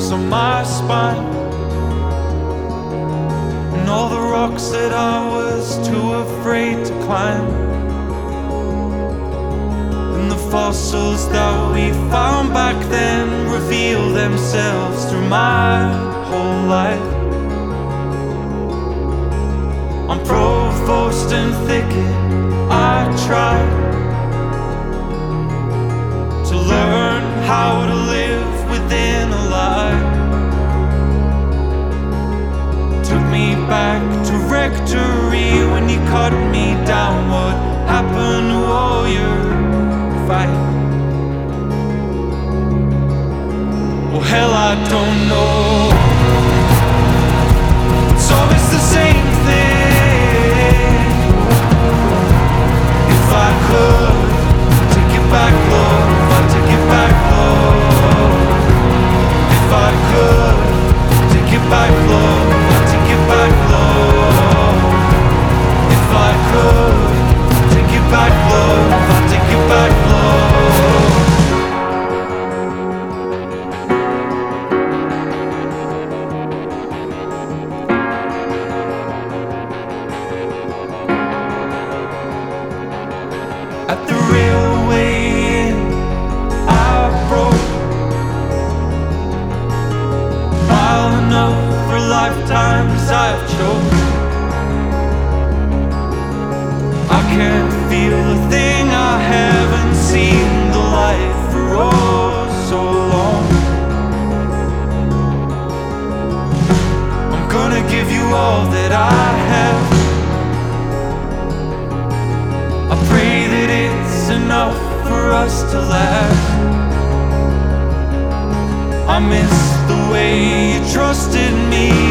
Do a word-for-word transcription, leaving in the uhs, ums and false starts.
aches on my spine, and all the rocks that I was too afraid to climb, and the fossils that we found back then reveal themselves through my whole life. On Provost and Thicket I tried to learn how to live within a lie. Took me back to Rectory when you cut me down. What happened to all your fight? Well, hell, I don't know. It's always the same thing. If I could take it back, Lord, if I take it back, Lord, if I could take it back, Lord, if I take it back, Lord, if I could take it back, Lord, if I take it back, Lord. At the railway inn, I broke mile enough for lifetimes I've choked. I can't feel a thing, I haven't seen the light for oh so long. I'm gonna give you all that I have. I pray that it's enough for us to last. I miss the way you trusted me